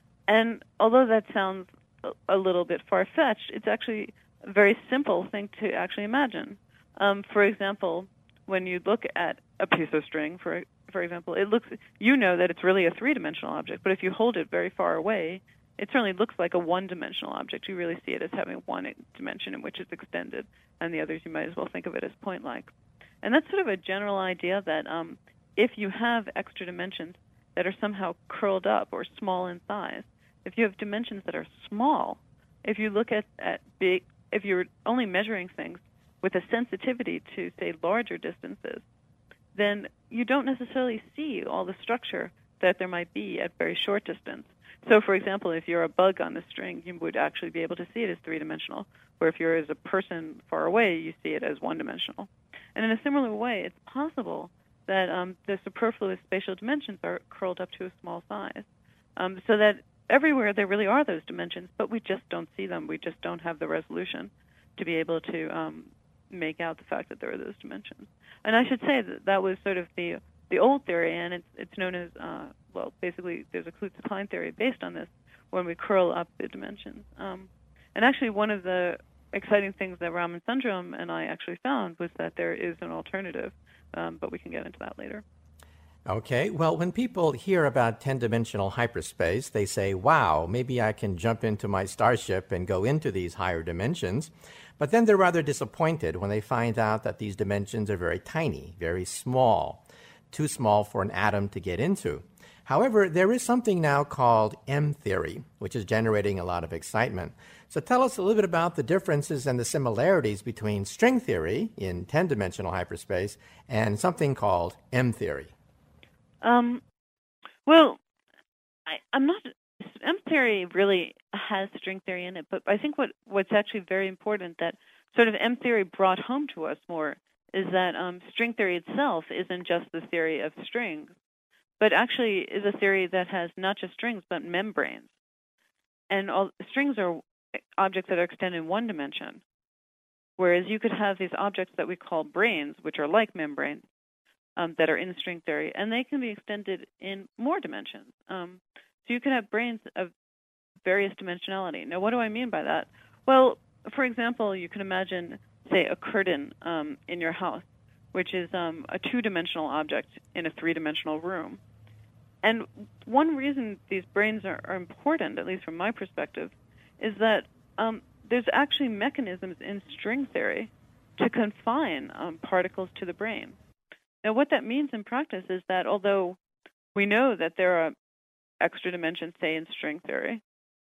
Speaker 3: And although that sounds a little bit far-fetched, it's actually a very simple thing to actually imagine. For example, when you look at a piece of string, for example, it looks, you know that it's really a three-dimensional object, but if you hold it very far away, it certainly looks like a one-dimensional object. You really see it as having one dimension in which it's extended, and the others you might as well think of it as point-like. And that's sort of a general idea that if you have extra dimensions that are somehow curled up or small in size, if you have dimensions that are small, if you look at big, if you're only measuring things with a sensitivity to, say, larger distances, then you don't necessarily see all the structure that there might be at very short distance. So, for example, if you're a bug on the string, you would actually be able to see it as three-dimensional, where if you're as a person far away, you see it as one-dimensional. And in a similar way, it's possible that the superfluous spatial dimensions are curled up to a small size, so that everywhere there really are those dimensions, but we just don't see them. We just don't have the resolution to be able to make out the fact that there are those dimensions. And I should say that that was sort of the old theory, and it's known as, well, basically there's a Kaluza-Klein theory based on this, when we curl up the dimensions. And actually one of the exciting things that Raman Sundram and I actually found was that there is an alternative, but we can get into that later.
Speaker 1: Okay, well, when people hear about 10-dimensional hyperspace, they say, wow, maybe I can jump into my starship and go into these higher dimensions. But then they're rather disappointed when they find out that these dimensions are very tiny, very small, too small for an atom to get into. However, there is something now called M-theory, which is generating a lot of excitement. So tell us a little bit about the differences and the similarities between string theory in 10-dimensional hyperspace and something called M-theory.
Speaker 3: Well, I'm not. M-theory really has string theory in it, but I think what's actually very important that sort of M-theory brought home to us more is that string theory itself isn't just the theory of strings, but actually is a theory that has not just strings but membranes. And strings are objects that are extended in one dimension, whereas you could have these objects that we call branes, which are like membranes, that are in string theory, and they can be extended in more dimensions. So you can have branes of various dimensionality. Now, what do I mean by that? Well, for example, you can imagine, say, a curtain in your house, which is a two-dimensional object in a three-dimensional room. And one reason these branes are important, at least from my perspective, is that there's actually mechanisms in string theory to confine particles to the brane. Now, what that means in practice is that although we know that there are extra dimensions, say, in string theory,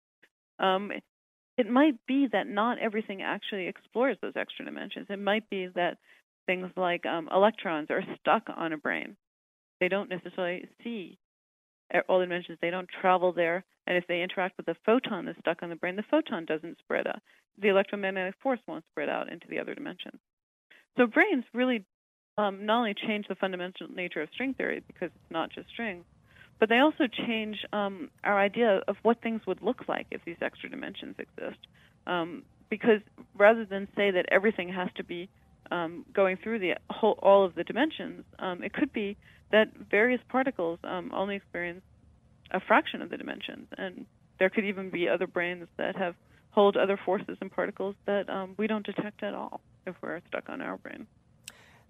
Speaker 3: it might be that not everything actually explores those extra dimensions. It might be that things like electrons are stuck on a brane. They don't necessarily see all the dimensions. They don't travel there. And if they interact with a photon that's stuck on the brane, the photon doesn't spread out. The electromagnetic force won't spread out into the other dimensions. So branes really not only change the fundamental nature of string theory because it's not just strings, but they also change our idea of what things would look like if these extra dimensions exist. Because rather than say that everything has to be going through all of the dimensions, it could be that various particles only experience a fraction of the dimensions, and there could even be other branes that hold other forces and particles that we don't detect at all if we're stuck on our brane.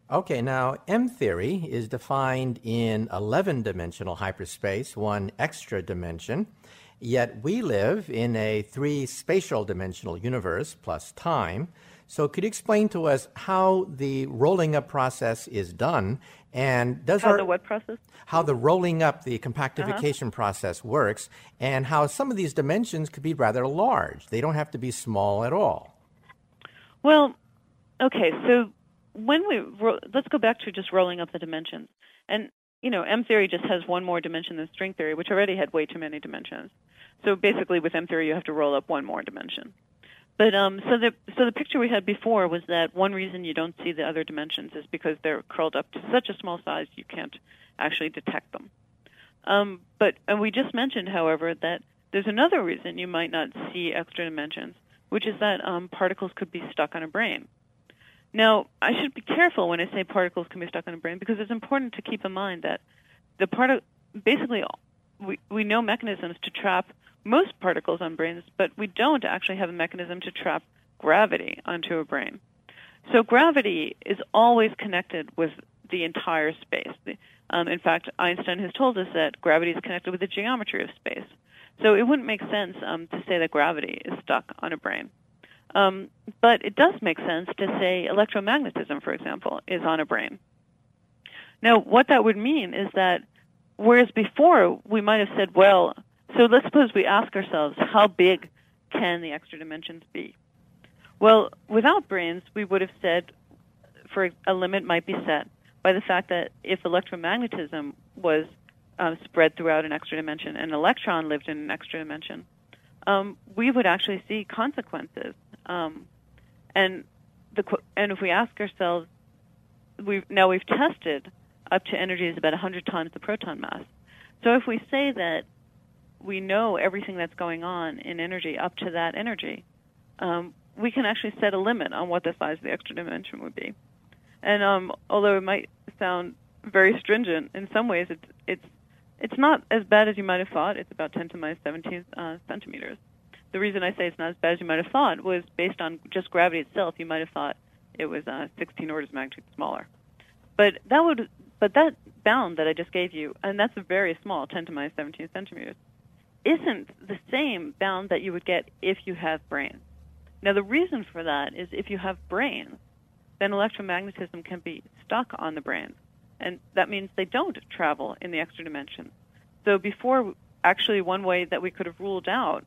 Speaker 1: Okay, now M theory is defined in 11-dimensional hyperspace, one extra dimension, yet we live in a 3 spatial dimensional universe plus time. So could you explain to us how the rolling up process is done, and
Speaker 3: How the what process?
Speaker 1: how the rolling up, the compactification process works, and how some of these dimensions could be rather large. They don't have to be small at all.
Speaker 3: Well, okay, so let's go back to just rolling up the dimensions. And, M theory just has one more dimension than string theory, which already had way too many dimensions. So basically with M theory, you have to roll up one more dimension. But so the picture we had before was that one reason you don't see the other dimensions is because they're curled up to such a small size you can't actually detect them. And we just mentioned, however, that there's another reason you might not see extra dimensions, which is that particles could be stuck on a brane. Now, I should be careful when I say particles can be stuck on a brane, because it's important to keep in mind that basically we know mechanisms to trap most particles on branes, but we don't actually have a mechanism to trap gravity onto a brane. So gravity is always connected with the entire space. In fact, Einstein has told us that gravity is connected with the geometry of space. So it wouldn't make sense to say that gravity is stuck on a brane. But it does make sense to say electromagnetism, for example, is on a brane. Now, what that would mean is that whereas before we might have said, well, so let's suppose we ask ourselves, how big can the extra dimensions be? Well, without branes, we would have said for a limit might be set by the fact that if electromagnetism was spread throughout an extra dimension and an electron lived in an extra dimension, we would actually see consequences. And if we ask ourselves, we've tested up to energies about 100 times the proton mass. So if we say that we know everything that's going on in energy up to that energy, we can actually set a limit on what the size of the extra dimension would be. And although it might sound very stringent, in some ways it's not as bad as you might have thought. It's about 10 to the minus 17 centimeters. The reason I say it's not as bad as you might have thought was based on just gravity itself. You might have thought it was 16 orders of magnitude smaller. But that bound that I just gave you, and that's a very small, 10 to the minus 17 centimeters, isn't the same bound that you would get if you have branes. Now, the reason for that is if you have branes, then electromagnetism can be stuck on the branes, and that means they don't travel in the extra dimension. So before, actually, one way that we could have ruled out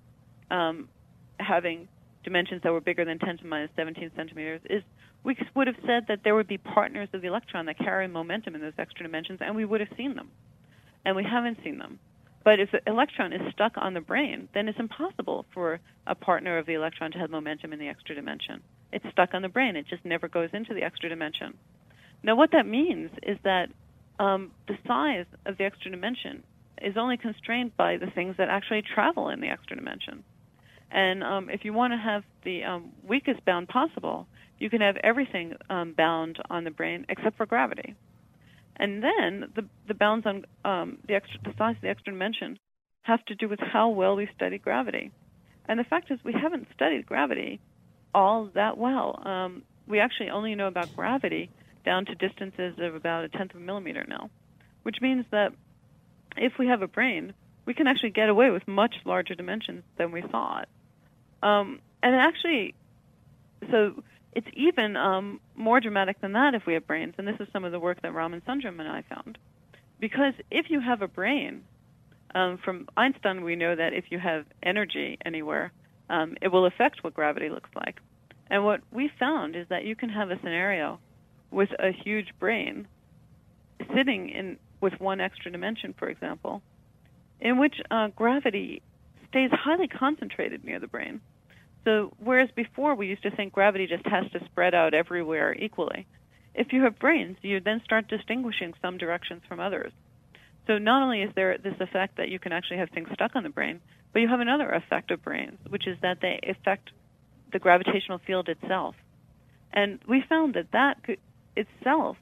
Speaker 3: having dimensions that were bigger than 10 to the minus 17 centimeters is we would have said that there would be partners of the electron that carry momentum in those extra dimensions, and we would have seen them. And we haven't seen them. But if the electron is stuck on the brane, then it's impossible for a partner of the electron to have momentum in the extra dimension. It's stuck on the brane. It just never goes into the extra dimension. Now, what that means is that the size of the extra dimension is only constrained by the things that actually travel in the extra dimension. And if you want to have the weakest bound possible, you can have everything bound on the brane except for gravity. And then the bounds on the size of the extra dimension have to do with how well we study gravity. And the fact is we haven't studied gravity all that well. We actually only know about gravity down to distances of about 1/10 of a millimeter now, which means that if we have a brane, we can actually get away with much larger dimensions than we thought. And actually, so it's even more dramatic than that if we have branes, and this is some of the work that Raman Sundram and I found. Because if you have a brane, from Einstein we know that if you have energy anywhere, it will affect what gravity looks like. And what we found is that you can have a scenario with a huge brane sitting with one extra dimension, for example, in which gravity stays highly concentrated near the brane. So whereas before we used to think gravity just has to spread out everywhere equally, if you have branes, you then start distinguishing some directions from others. So not only is there this effect that you can actually have things stuck on the brane, but you have another effect of branes, which is that they affect the gravitational field itself. And we found that could itself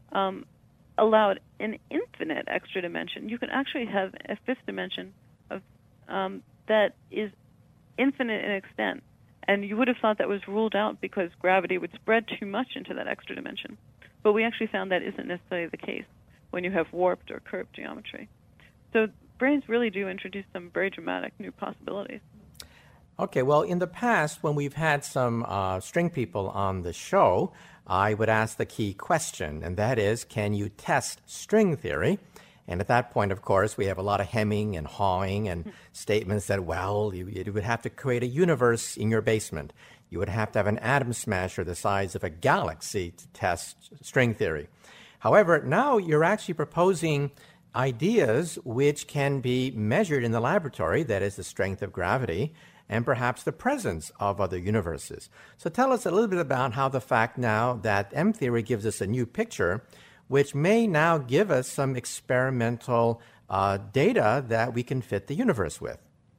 Speaker 3: allowed an infinite extra dimension. You can actually have a fifth dimension of that is infinite in extent. And you would have thought that was ruled out because gravity would spread too much into that extra dimension. But we actually found that isn't necessarily the case when you have warped or curved geometry. So brains really do introduce some very dramatic new possibilities.
Speaker 1: Okay, well, in the past, when we've had some string people on the show, I would ask the key question, and that is, can you test string theory? And at that point, of course, we have a lot of hemming and hawing and statements that, well, you would have to create a universe in your basement. You would have to have an atom smasher the size of a galaxy to test string theory. However, now you're actually proposing ideas which can be measured in the laboratory, that is the strength of gravity, and perhaps the presence of other universes. So tell us a little bit about how the fact now that M-theory gives us a new picture, which may now give us some experimental data that we can fit the universe with.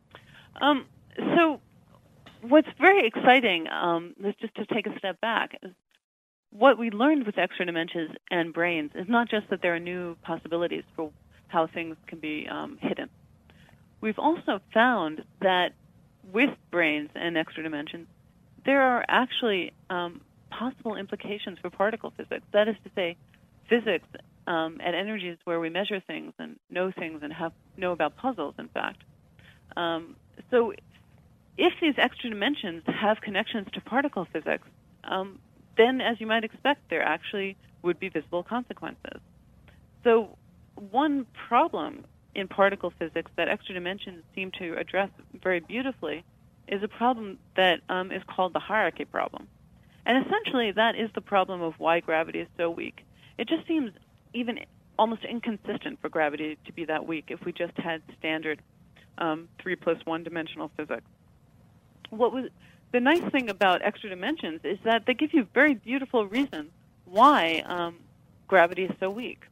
Speaker 3: So what's very exciting, just to take a step back, is what we learned with extra dimensions and brains is not just that there are new possibilities for how things can be hidden. We've also found that with brains and extra dimensions, there are actually possible implications for particle physics. That is to say, physics at energies where we measure things and know things and know about puzzles, in fact. So if these extra dimensions have connections to particle physics, then, as you might expect, there actually would be visible consequences. So one problem in particle physics that extra dimensions seem to address very beautifully is a problem that is called the hierarchy problem. And essentially, that is the problem of why gravity is so weak. It just seems even almost inconsistent for gravity to be that weak if we just had standard 3+1 dimensional physics. The nice thing about extra dimensions is that they give you very beautiful reasons why gravity is so weak.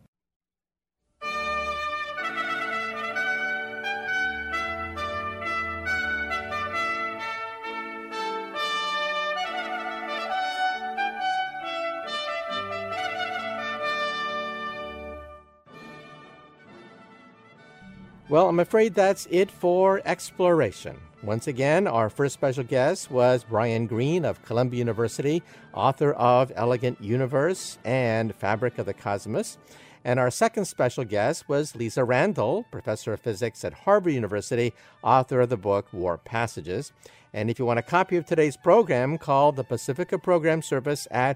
Speaker 1: Well, I'm afraid that's it for exploration. Once again, our first special guest was Brian Greene of Columbia University, author of Elegant Universe and Fabric of the Cosmos. And our second special guest was Lisa Randall, professor of physics at Harvard University, author of the book Warp Passages. And if you want a copy of today's program, call the Pacifica Program Service at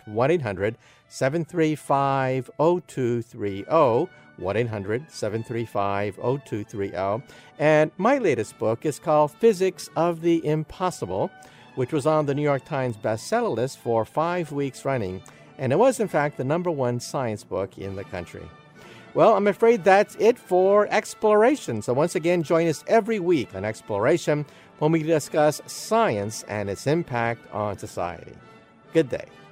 Speaker 1: 1-800-735-0230, 1-800-735-0230. And my latest book is called Physics of the Impossible, which was on the New York Times bestseller list for 5 weeks running. And it was, in fact, the #1 science book in the country. Well, I'm afraid that's it for Exploration. So once again, join us every week on Exploration when we discuss science and its impact on society. Good day.